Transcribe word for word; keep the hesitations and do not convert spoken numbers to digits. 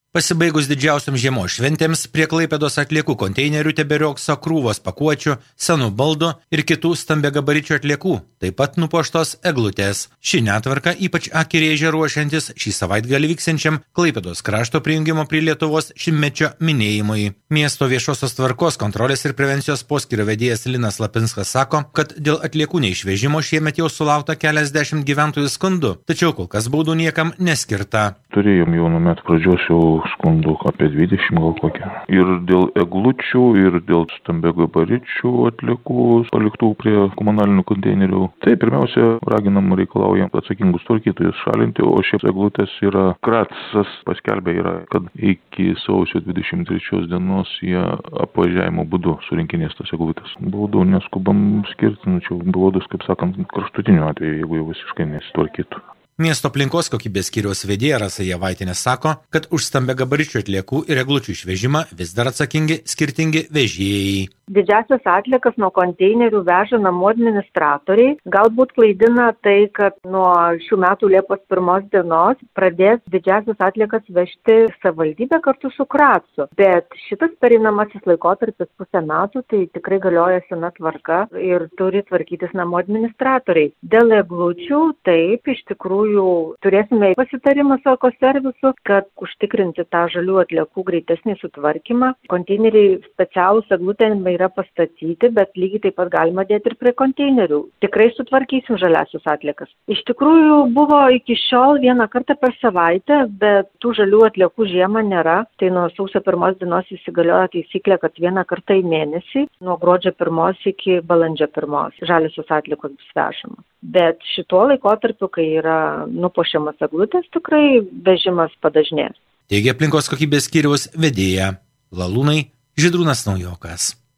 Pasibaigus didžiausiams žiemos šventėms, prie Klaipėdos atliekų konteinerių teberiokso krūvos pakuočių, senų baldų ir kitų stambiagabaričių atliekų, taip pat nupuoštos eglutės. Ši netvarka ypač akį rėžia ruošiantis šį savaitgalį vyksiančiam Klaipėdos krašto prijungimo prie Lietuvos šimtmečio minėjimui. Miesto viešosios tvarkos kontrolės ir prevencijos poskyrio vedėjas Linas Lapinskas sako, kad dėl atliekų neišvežimo šiemet jau sulaukta keliasdešimt gyventojų skundų, tačiau kol kas baudų niekam neskirta. Turėjom jau nuo metų pradžios jau skundų apie dvidešimt gal kokią. Ir dėl eglučių, ir dėl stambiagabaričių atliekų paliktų prie komunalinių konteinerių. Tai pirmiausia, raginam reikalaujam atsakingus tvarkytojus šalinti, o šiaip eglutės yra Kratsas paskelbė yra, kad iki sausio dvidešimt trečios dienos jie apvažiavimo būdu surinkinės tas eglutės. Baudų neskubam skirti, nu čia baudos, kaip sakant, kraštutiniu atveju, jeigu jau visiškai nesitvarkytų. Miesto aplinkos kokybės skyriaus vedėja Rasa Javaitienė sako, kad už stambiagabaričių atliekų ir eglučių išvežimą vis dar atsakingi skirtingi vežėjai. Didžiasias atliekas nuo konteinerių veža namų administratoriai. Galbūt klaidina tai, kad nuo šių metų Liepos pirmos dienos pradės didžiasias atliekas vežti savivaldybė kartu su Kratsu. Bet šitas pereinamasis laikotarpis pusę metų, tai tikrai galioja sena tvarka ir turi tvarkytis namų administratoriai. Dėl eglučių, taip, iš tikrųjų turėsime pasitarimą su ekoservisu, kad užtikrinti tą žalių atliekų greitesnį sutvarkymą. Konteineriai specialūs eglutėm yra pastatyti, bet lygiai taip pat galima dėti ir prie konteinerių. Tikrai sutvarkysim žaliasius atliekas. Iš tikrųjų buvo iki šiol vieną kartą per savaitę, bet tų žalių atliekų žiemą nėra. Tai nuo sausio pirmos dienos įsigaliojo taisyklė, kad vieną kartą į mėnesį, nuo gruodžio pirmos iki balandžio pirmos žaliosios atliekos bus vežamos. Bet šituo laikotarpiu, kai yra nupuošiamas eglutės, tikrai vežimas padažnės. Teigia aplinkos kokybės skyriaus vedėja Lalūnai Žydrūnas Naujokas.